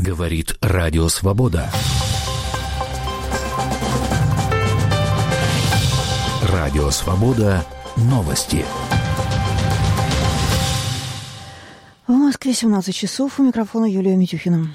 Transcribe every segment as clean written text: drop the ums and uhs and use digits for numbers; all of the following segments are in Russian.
Говорит Радио Свобода. Радио Свобода. Новости. В Москве 17 часов. У микрофона Юлия Митюхина.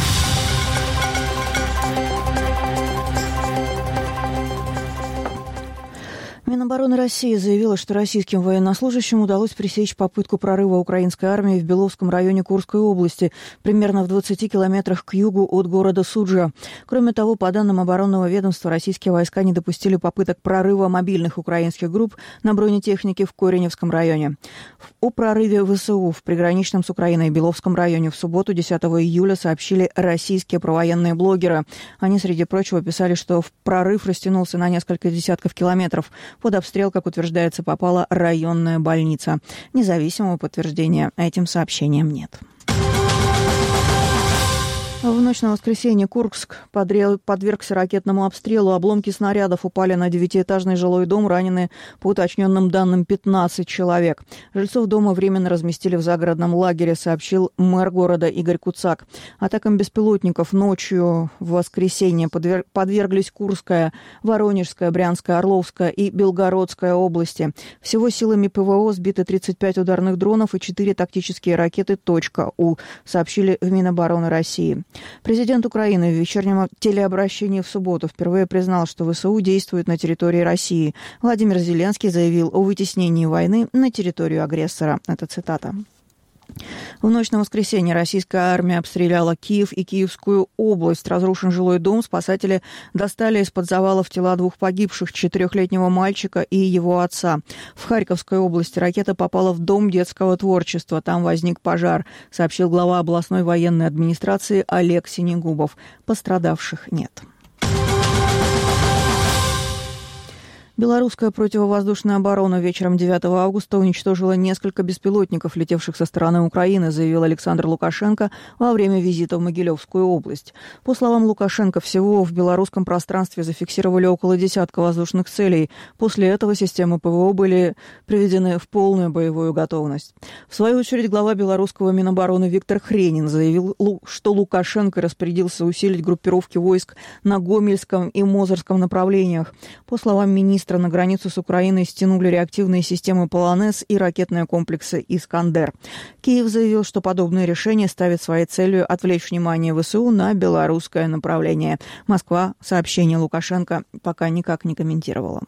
Минобороны России заявила, что российским военнослужащим удалось пресечь попытку прорыва украинской армии в Беловском районе Курской области, примерно в 20 километрах к югу от города Суджа. Кроме того, по данным оборонного ведомства, российские войска не допустили попыток прорыва мобильных украинских групп на бронетехнике в Кореневском районе. О прорыве ВСУ в приграничном с Украиной Беловском районе в субботу, 10 июля, сообщили российские провоенные блогеры. Они, среди прочего, писали, что прорыв растянулся на несколько десятков километров. Под обстрел, как утверждается, попала районная больница. Независимого подтверждения этим сообщениям нет. В ночь на воскресенье Курск подвергся ракетному обстрелу. Обломки снарядов упали на 9-этажный жилой дом. Ранены, по уточненным данным, 15 человек. Жильцов дома временно разместили в загородном лагере, сообщил мэр города Игорь Куцак. Атакам беспилотников ночью в воскресенье подверглись Курская, Воронежская, Брянская, Орловская и Белгородская области. Всего силами ПВО сбиты 35 ударных дронов и 4 тактические ракеты «У», сообщили в Минобороны России. Президент Украины в вечернем телеобращении в субботу впервые признал, что ВСУ действует на территории России. Владимир Зеленский заявил о вытеснении войны на территорию агрессора. Это цитата. В ночь на воскресенье российская армия обстреляла Киев и Киевскую область. Разрушен жилой дом. Спасатели достали из-под завалов тела 2 погибших, 4-летнего мальчика и его отца. В Харьковской области ракета попала в дом детского творчества. Там возник пожар, сообщил глава областной военной администрации Олег Синегубов. Пострадавших нет. Белорусская противовоздушная оборона вечером 9 августа уничтожила несколько беспилотников, летевших со стороны Украины, заявил Александр Лукашенко во время визита в Могилевскую область. По словам Лукашенко, всего в белорусском пространстве зафиксировали около десятка воздушных целей. После этого системы ПВО были приведены в полную боевую готовность. В свою очередь, глава белорусского Минобороны Виктор Хренин заявил, что Лукашенко распорядился усилить группировки войск на Гомельском и Мозырском направлениях. По словам министра, на границу с Украиной стянули реактивные системы «Полонез» и ракетные комплексы «Искандер». Киев заявил, что подобное решение ставит своей целью отвлечь внимание ВСУ на белорусское направление. Москва сообщение Лукашенко пока никак не комментировала.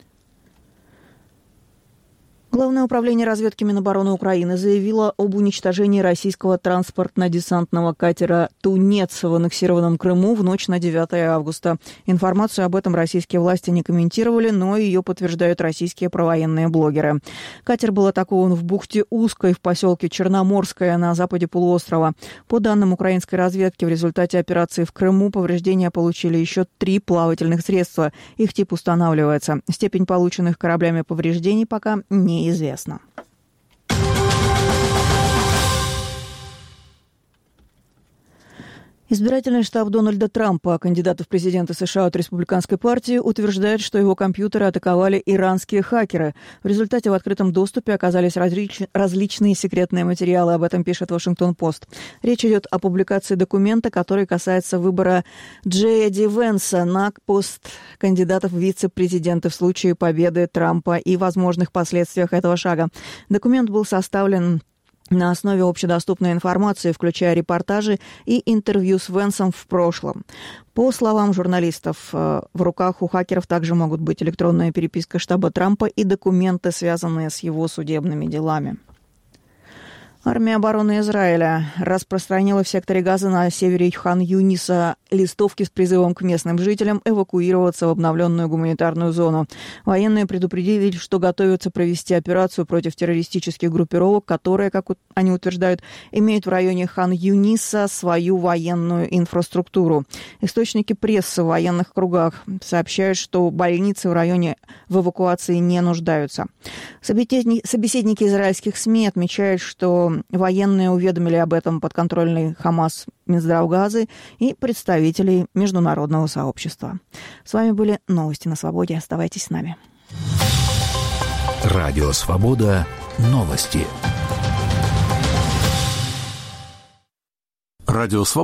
Главное управление разведки Минобороны Украины заявило об уничтожении российского транспортно-десантного катера «Тунец» в аннексированном Крыму в ночь на 9 августа. Информацию об этом российские власти не комментировали, но ее подтверждают российские провоенные блогеры. Катер был атакован в бухте Узкой в поселке Черноморское на западе полуострова. По данным украинской разведки, в результате операции в Крыму повреждения получили еще 3 плавательных средства. Их тип устанавливается. Степень полученных кораблями повреждений пока неизвестно. Избирательный штаб Дональда Трампа, кандидата в президенты США от республиканской партии, утверждает, что его компьютеры атаковали иранские хакеры. В результате в открытом доступе оказались различные секретные материалы. Об этом пишет Вашингтон-Пост. Речь идет о публикации документа, который касается выбора Джея Ди Венса на пост кандидата в вице-президенты в случае победы Трампа и возможных последствиях этого шага. Документ был составлен на основе общедоступной информации, включая репортажи и интервью с Венсом в прошлом. По словам журналистов, в руках у хакеров также могут быть электронная переписка штаба Трампа и документы, связанные с его судебными делами. Армия обороны Израиля распространила в секторе Газа на севере Хан-Юниса листовки с призывом к местным жителям эвакуироваться в обновленную гуманитарную зону. Военные предупредили, что готовятся провести операцию против террористических группировок, которые, как они утверждают, имеют в районе Хан-Юниса свою военную инфраструктуру. Источники прессы в военных кругах сообщают, что больницы в районе в эвакуации не нуждаются. Собеседники израильских СМИ отмечают, что военные уведомили об этом подконтрольный Хамас Минздрав Газы и представителей международного сообщества. С вами были новости на Свободе. Оставайтесь с нами. Радио Свобода. Новости. Радио Свобода.